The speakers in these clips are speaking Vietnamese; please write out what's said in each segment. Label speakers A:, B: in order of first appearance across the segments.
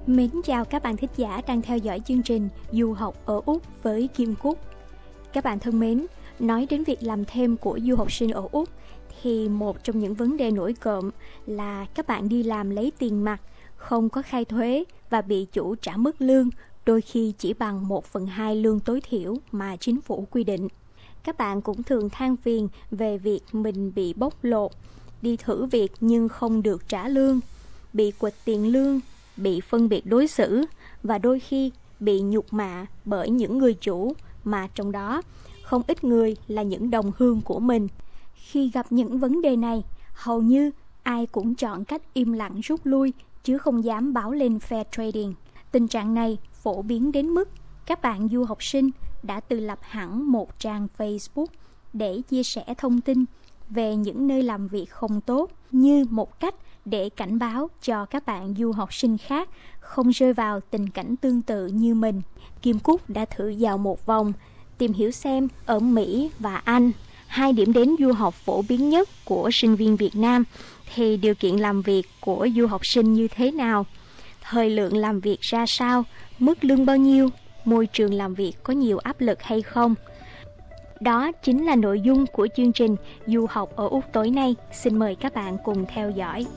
A: Mến chào các bạn thính giả đang theo dõi chương trình Du học ở Úc với Kim Cúc. Các bạn thân mến, nói đến việc làm thêm của du học sinh ở Úc thì một trong những vấn đề nổi cộm là các bạn đi làm lấy tiền mặt, không có khai thuế và bị chủ trả mức lương, đôi khi chỉ bằng 1/2 lương tối thiểu mà chính phủ quy định. Các bạn cũng thường than phiền về việc mình bị bóc lột, đi thử việc nhưng không được trả lương, bị quỵt tiền lương, bị phân biệt đối xử và đôi khi bị nhục mạ bởi những người chủ mà trong đó không ít người là những đồng hương của mình. Khi gặp những vấn đề này, hầu như ai cũng chọn cách im lặng rút lui chứ không dám báo lên Fair Trading. Tình trạng này phổ biến đến mức các bạn du học sinh đã tự lập hẳn một trang Facebook để chia sẻ thông tin về những nơi làm việc không tốt như một cách để cảnh báo cho các bạn du học sinh khác không rơi vào tình cảnh tương tự như mình. Kim Cúc đã thử dạo một vòng, tìm hiểu xem ở Mỹ và Anh, hai điểm đến du học phổ biến nhất của sinh viên Việt Nam, thì điều kiện làm việc của du học sinh như thế nào, thời lượng làm việc ra sao, mức lương bao nhiêu, môi trường làm việc có nhiều áp lực hay không. Đó chính là nội dung của chương trình Du học ở Úc tối nay. Xin mời các bạn cùng theo dõi.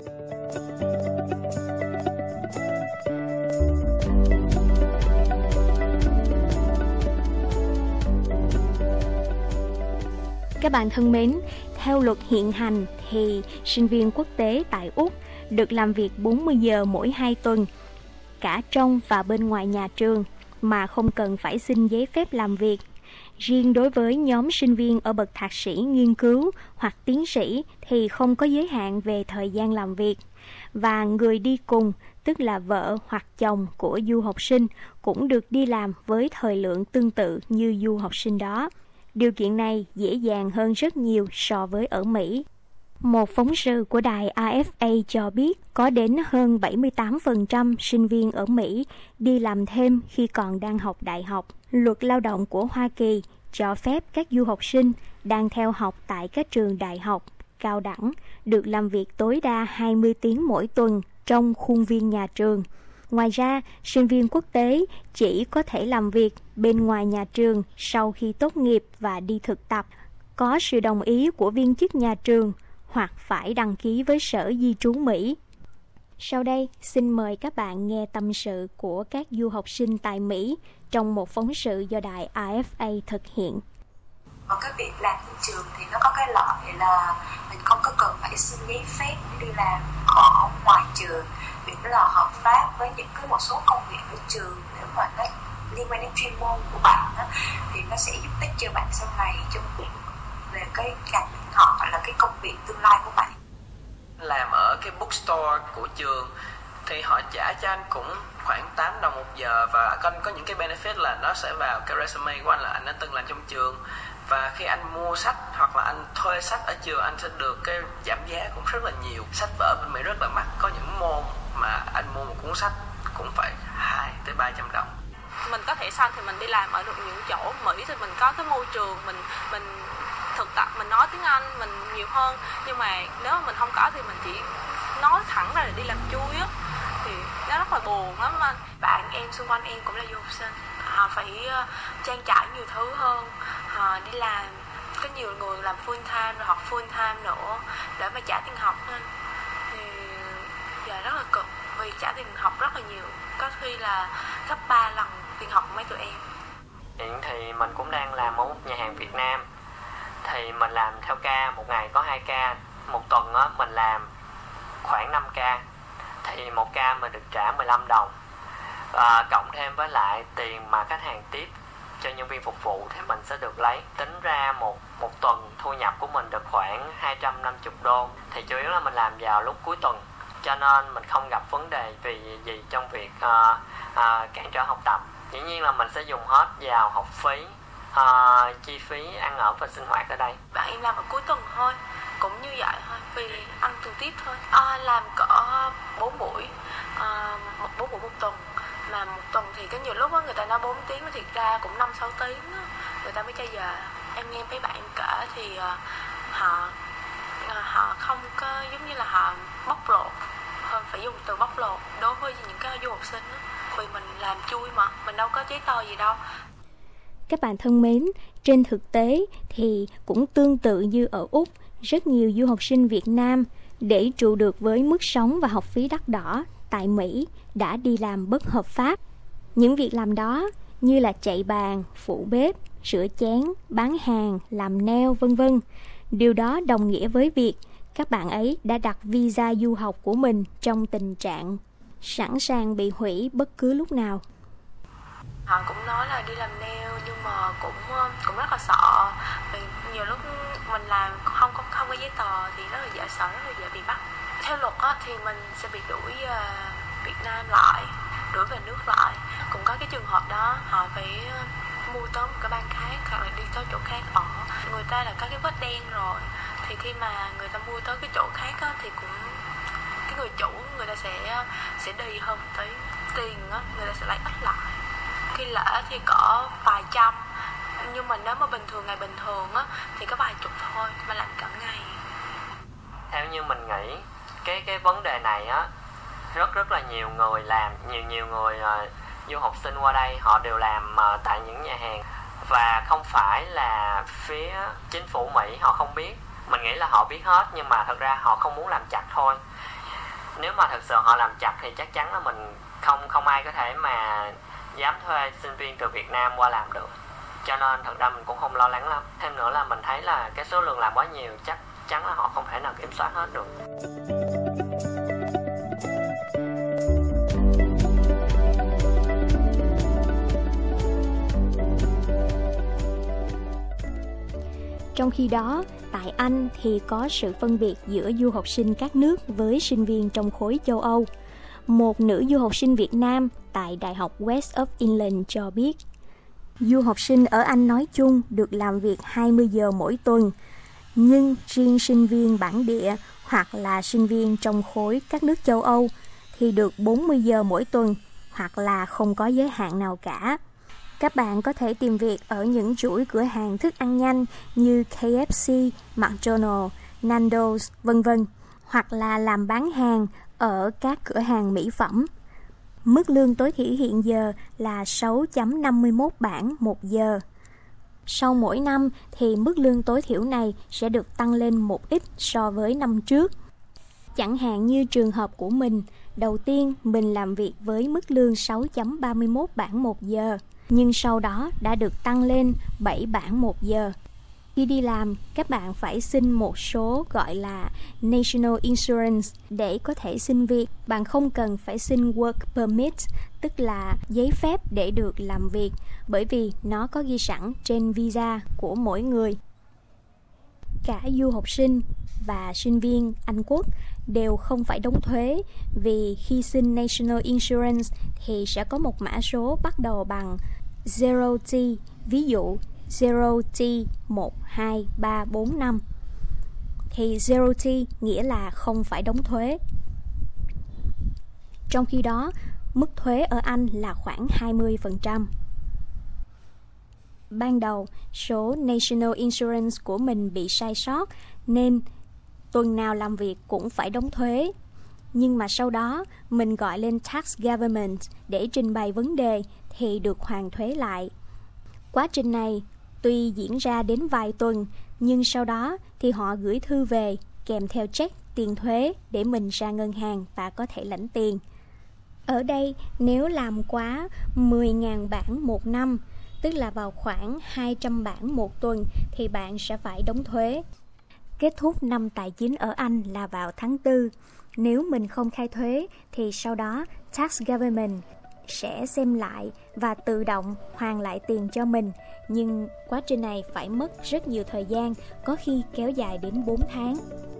A: Các bạn thân mến, theo luật hiện hành thì sinh viên quốc tế tại Úc được làm việc 40 giờ mỗi 2 tuần, cả trong và bên ngoài nhà trường, mà không cần phải xin giấy phép làm việc. Riêng đối với nhóm sinh viên ở bậc thạc sĩ nghiên cứu hoặc tiến sĩ thì không có giới hạn về thời gian làm việc. Và người đi cùng, tức là vợ hoặc chồng của du học sinh, cũng được đi làm với thời lượng tương tự như du học sinh đó. Điều kiện này dễ dàng hơn rất nhiều so với ở Mỹ. Một phóng sự của đài AFA cho biết có đến hơn 78% sinh viên ở Mỹ đi làm thêm khi còn đang học đại học. Luật lao động của Hoa Kỳ cho phép các du học sinh đang theo học tại các trường đại học, cao đẳng được làm việc tối đa 20 tiếng mỗi tuần trong khuôn viên nhà trường. Ngoài ra, sinh viên quốc tế chỉ có thể làm việc bên ngoài nhà trường sau khi tốt nghiệp và đi thực tập, có sự đồng ý của viên chức nhà trường hoặc phải đăng ký với Sở Di trú Mỹ. Sau đây, xin mời các bạn nghe tâm sự của các du học sinh tại Mỹ trong một phóng sự do đài AFA thực hiện.
B: Và cái việc làm trên trường thì nó có cái lợi là mình không có cần phải xin giấy phép để đi làm ở ngoài trường, vì nó là hợp pháp với những cái một số công việc ở trường. Nếu mà nó liên quan đến chuyên môn của bạn đó, thì nó sẽ giúp ích cho bạn sau này trong việc về cái ngành học hoặc là cái công việc tương lai của bạn.
C: Làm ở cái bookstore của trường thì họ trả cho anh cũng khoảng 8 đồng một giờ, và anh có những cái benefit là nó sẽ vào cái resume của anh là anh đã từng làm trong trường, và khi anh mua sách hoặc là anh thuê sách ở trường anh sẽ được cái giảm giá cũng rất là nhiều. Sách vở bên Mỹ rất là mắc, có những môn mà anh mua một cuốn sách cũng phải 200-300 đồng.
D: Mình có thể xong thì mình đi làm ở được những chỗ Mỹ thì mình có cái môi trường mình thực tập, mình nói tiếng Anh mình nhiều hơn, nhưng mà nếu mà mình không có thì mình chỉ nói thẳng ra để đi làm chui á, thì nó rất là buồn lắm anh.
B: Bạn em xung quanh em cũng là du học sinh, họ phải trang trải nhiều thứ hơn, họ đi làm, có nhiều người làm full time rồi học full time nữa để mà trả tiền học nên thì giờ rất là cực, vì trả tiền học rất là nhiều, có khi là gấp 3 lần tiền học của mấy tụi em.
E: Hiện thì mình cũng đang làm ở một nhà hàng Việt Nam, thì mình làm theo ca, một ngày có 2 ca, một tuần á mình làm khoảng 5 ca, thì một ca mình được trả 15 đồng, cộng thêm với lại tiền mà khách hàng tiếp cho nhân viên phục vụ thì mình sẽ được lấy. Tính ra một tuần thu nhập của mình được khoảng 250 đô, thì chủ yếu là mình làm vào lúc cuối tuần, cho nên mình không gặp vấn đề gì trong việc cản trở học tập. Dĩ nhiên là mình sẽ dùng hết vào học phí, chi phí ăn ở và sinh hoạt ở đây.
B: Bạn em làm ở cuối tuần thôi, cũng như vậy thôi, vì ăn trực tiếp thôi. Làm cỡ 4 buổi, 4 buổi một tuần, mà một tuần thì có nhiều lúc đó, người ta nói 4 tiếng mà thiệt ra cũng 5-6 tiếng đó, người ta mới cho giờ. Em nghe mấy bạn kể thì họ không có giống như là họ bóc lột
D: hơn phải dùng từ bóc lột đối với những cái du học sinh đó. Vì mình làm chui mà, mình đâu có giấy tờ gì đâu.
A: Các bạn thân mến, trên thực tế thì cũng tương tự như ở Úc, rất nhiều du học sinh Việt Nam để trụ được với mức sống và học phí đắt đỏ tại Mỹ đã đi làm bất hợp pháp. Những việc làm đó như là chạy bàn, phụ bếp, rửa chén, bán hàng, làm nail v.v. Điều đó đồng nghĩa với việc các bạn ấy đã đặt visa du học của mình trong tình trạng sẵn sàng bị hủy bất cứ lúc nào.
D: Họ cũng nói là đi làm nail nhưng mà cũng rất là sợ, vì nhiều lúc mình làm không có giấy tờ thì rất là dễ sợ, rất là dễ bị bắt. Theo luật á, thì mình sẽ bị đuổi Việt Nam lại, đuổi về nước lại. Cũng có cái trường hợp đó, họ phải mua tới một cái bang khác hoặc là đi tới chỗ khác ở. Người ta là có cái vết đen rồi, thì khi mà người ta mua tới cái chỗ khác á, thì cũng cái người chủ người ta sẽ đi hơn một tí, tiền á người ta sẽ lấy ít lại. Khi lễ thì cỡ vài trăm, nhưng mà nếu mà ngày bình thường á thì có vài chục thôi, mà làm cả ngày.
E: Theo như mình nghĩ cái vấn đề này á rất là nhiều người làm, nhiều người du học sinh qua đây họ đều làm tại những nhà hàng, và không phải là phía chính phủ Mỹ họ không biết. Mình nghĩ là họ biết hết, nhưng mà thật ra họ không muốn làm chặt thôi. Nếu mà thật sự họ làm chặt thì chắc chắn là mình không ai có thể mà dám thuê sinh viên từ Việt Nam qua làm được. Cho nên thật ra mình cũng không lo lắng lắm. Thêm nữa là mình thấy là cái số lượng làm quá nhiều, chắc chắn là họ không thể nào kiểm soát hết được.
A: Trong khi đó, tại Anh thì có sự phân biệt giữa du học sinh các nước với sinh viên trong khối châu Âu. Một nữ du học sinh Việt Nam tại Đại học West of England cho biết, du học sinh ở Anh nói chung được làm việc 20 giờ mỗi tuần, nhưng riêng sinh viên bản địa hoặc là sinh viên trong khối các nước châu Âu thì được 40 giờ mỗi tuần hoặc là không có giới hạn nào cả. Các bạn có thể tìm việc ở những chuỗi cửa hàng thức ăn nhanh như KFC, McDonald's, Nando's, v.v. hoặc là làm bán hàng ở các cửa hàng mỹ phẩm. Mức lương tối thiểu hiện giờ là 6.51 bảng một giờ. Sau mỗi năm thì mức lương tối thiểu này sẽ được tăng lên một ít so với năm trước. Chẳng hạn như trường hợp của mình, đầu tiên mình làm việc với mức lương 6.31 bảng một giờ, nhưng sau đó đã được tăng lên 7 bảng một giờ. Khi đi làm, các bạn phải xin một số gọi là National Insurance để có thể xin việc. Bạn không cần phải xin Work Permit, tức là giấy phép để được làm việc, bởi vì nó có ghi sẵn trên visa của mỗi người. Cả du học sinh và sinh viên Anh Quốc đều không phải đóng thuế, vì khi xin National Insurance thì sẽ có một mã số bắt đầu bằng 0T, ví dụ 0T12345. Thì 0T nghĩa là không phải đóng thuế. Trong khi đó, mức thuế ở Anh là khoảng 20%. Ban đầu, số National Insurance của mình bị sai sót nên tuần nào làm việc cũng phải đóng thuế. Nhưng mà sau đó, mình gọi lên Tax Government để trình bày vấn đề thì được hoàn thuế lại. Quá trình này tuy diễn ra đến vài tuần, nhưng sau đó thì họ gửi thư về kèm theo check tiền thuế để mình ra ngân hàng và có thể lãnh tiền. Ở đây, nếu làm quá 10.000 bảng một năm, tức là vào khoảng 200 bảng một tuần, thì bạn sẽ phải đóng thuế. Kết thúc năm tài chính ở Anh là vào tháng 4. Nếu mình không khai thuế, thì sau đó Tax Government sẽ xem lại và tự động hoàn lại tiền cho mình. Nhưng quá trình này phải mất rất nhiều thời gian, có khi kéo dài đến 4 tháng.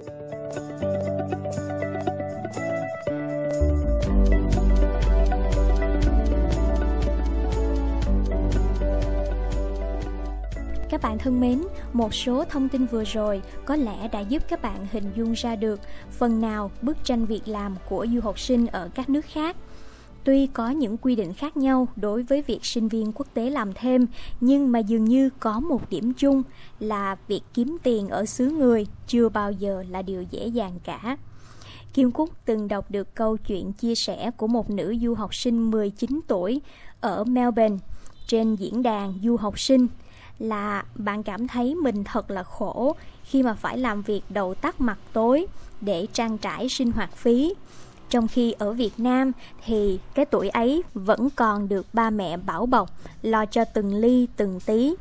A: Các bạn thân mến, một số thông tin vừa rồi có lẽ đã giúp các bạn hình dung ra được phần nào bức tranh việc làm của du học sinh ở các nước khác. Tuy có những quy định khác nhau đối với việc sinh viên quốc tế làm thêm, nhưng mà dường như có một điểm chung là việc kiếm tiền ở xứ người chưa bao giờ là điều dễ dàng cả. Kim Cúc từng đọc được câu chuyện chia sẻ của một nữ du học sinh 19 tuổi ở Melbourne trên diễn đàn du học sinh, là bạn cảm thấy mình thật là khổ khi mà phải làm việc đầu tắt mặt tối để trang trải sinh hoạt phí. Trong khi ở Việt Nam thì cái tuổi ấy vẫn còn được ba mẹ bảo bọc, lo cho từng ly từng tí.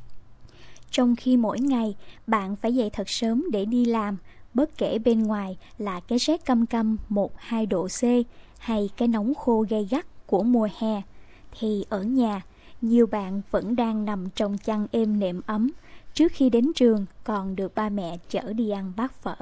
A: Trong khi mỗi ngày bạn phải dậy thật sớm để đi làm, bất kể bên ngoài là cái rét căm căm 1-2 độ C hay cái nóng khô gay gắt của mùa hè, thì ở nhà, nhiều bạn vẫn đang nằm trong chăn êm nệm ấm, trước khi đến trường còn được ba mẹ chở đi ăn bát phở.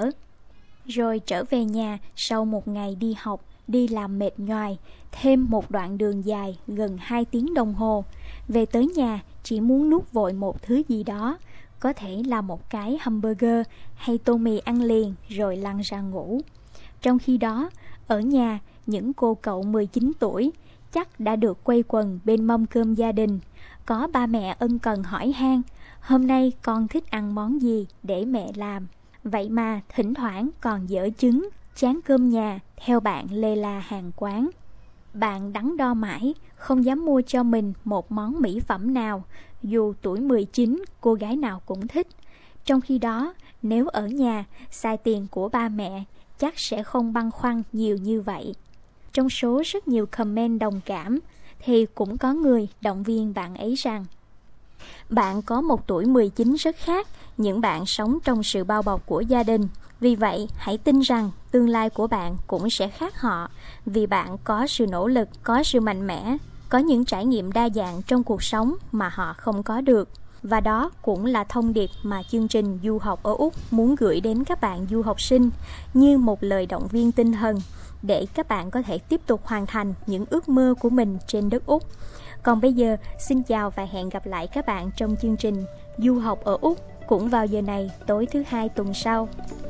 A: Rồi trở về nhà sau một ngày đi học, đi làm mệt nhoài, thêm một đoạn đường dài gần 2 tiếng đồng hồ. Về tới nhà chỉ muốn nuốt vội một thứ gì đó, có thể là một cái hamburger hay tô mì ăn liền rồi lăn ra ngủ. Trong khi đó, ở nhà, những cô cậu 19 tuổi chắc đã được quây quần bên mâm cơm gia đình. Có ba mẹ ân cần hỏi han, hôm nay con thích ăn món gì để mẹ làm. Vậy mà thỉnh thoảng còn dở chứng, chán cơm nhà, theo bạn lê la hàng quán. Bạn đắn đo mãi, không dám mua cho mình một món mỹ phẩm nào, dù tuổi 19 cô gái nào cũng thích. Trong khi đó, nếu ở nhà, xài tiền của ba mẹ, chắc sẽ không băn khoăn nhiều như vậy. Trong số rất nhiều comment đồng cảm, thì cũng có người động viên bạn ấy rằng bạn có một tuổi 19 rất khác những bạn sống trong sự bao bọc của gia đình. Vì vậy, hãy tin rằng tương lai của bạn cũng sẽ khác họ, vì bạn có sự nỗ lực, có sự mạnh mẽ, có những trải nghiệm đa dạng trong cuộc sống mà họ không có được. Và đó cũng là thông điệp mà chương trình Du học ở Úc muốn gửi đến các bạn du học sinh, như một lời động viên tinh thần để các bạn có thể tiếp tục hoàn thành những ước mơ của mình trên đất Úc. Còn bây giờ, xin chào và hẹn gặp lại các bạn trong chương trình Du học ở Úc cũng vào giờ này tối thứ Hai tuần sau.